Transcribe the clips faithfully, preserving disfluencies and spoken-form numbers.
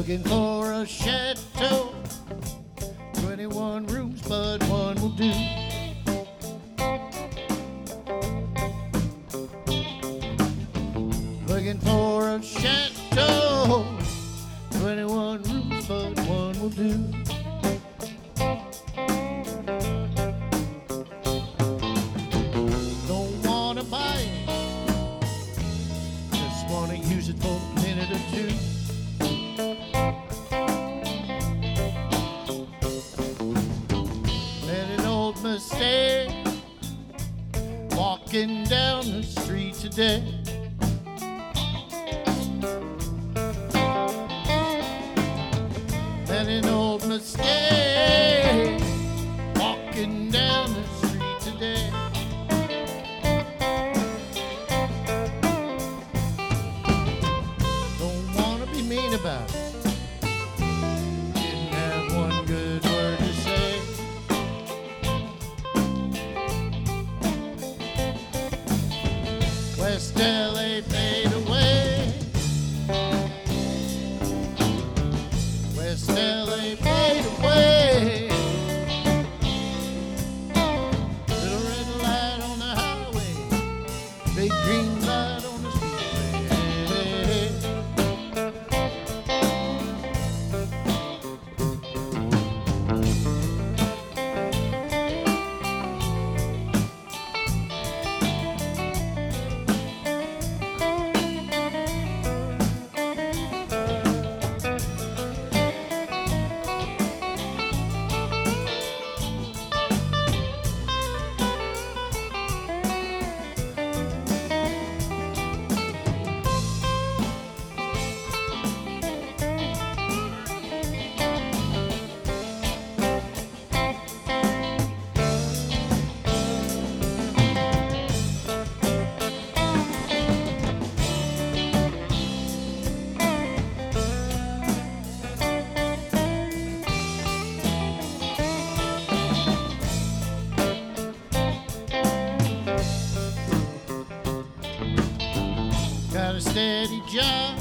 Looking for a chateau, twenty-one rooms, but one will do. Looking for a chateau, twenty-one rooms, but one will do. Don't wanna buy it, just wanna use it for a minute or two. Met an old Mustang walking down the street today. Met an old Mustang walking down the street today. Don't wanna be mean about it, didn't have one good word to say. West L A fade away, West L A fade away. Little red light on the highway, big green light on the speedway. Got a steady job,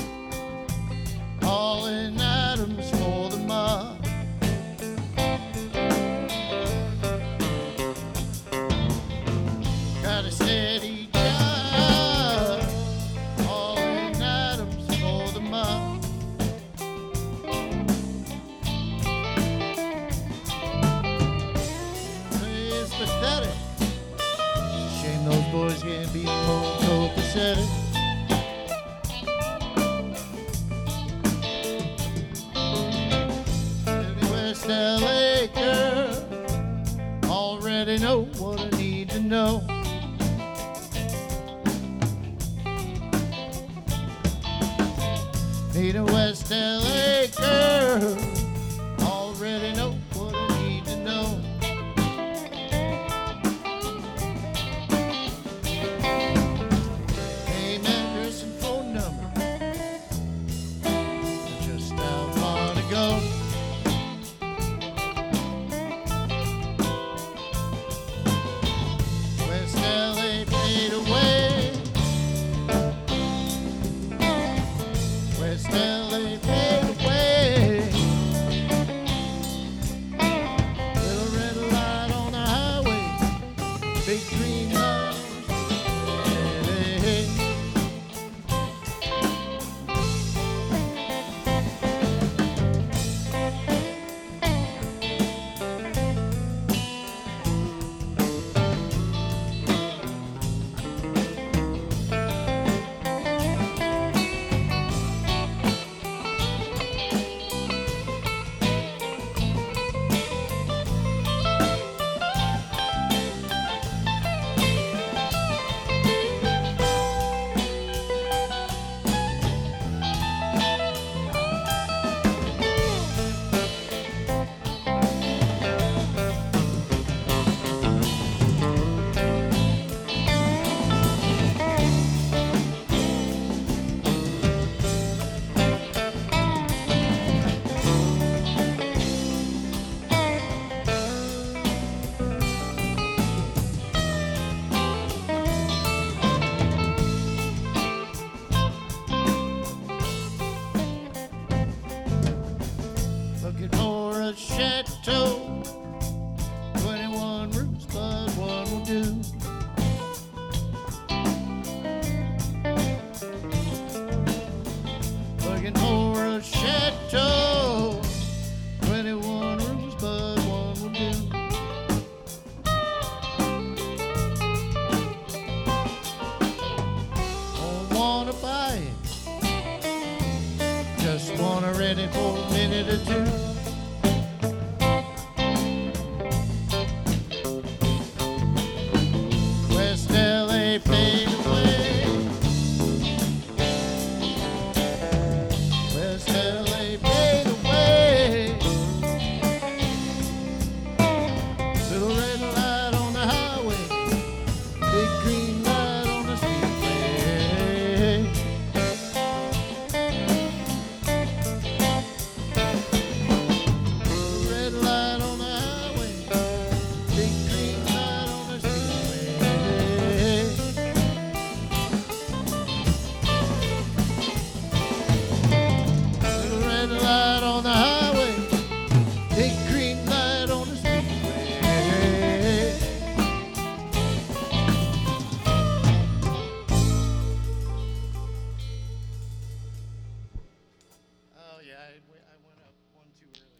hauling items for the mob. Got a steady job, hauling items for the mob. It's pathetic. Shame those boys can't be more copacetic. West L A girl, already know what I need to know. Need a West L A girl, already know what I need to know. Name, address, and phone number, just how far to go. West L A fade away, West L A fade away. just wanna rent it for a minute or two.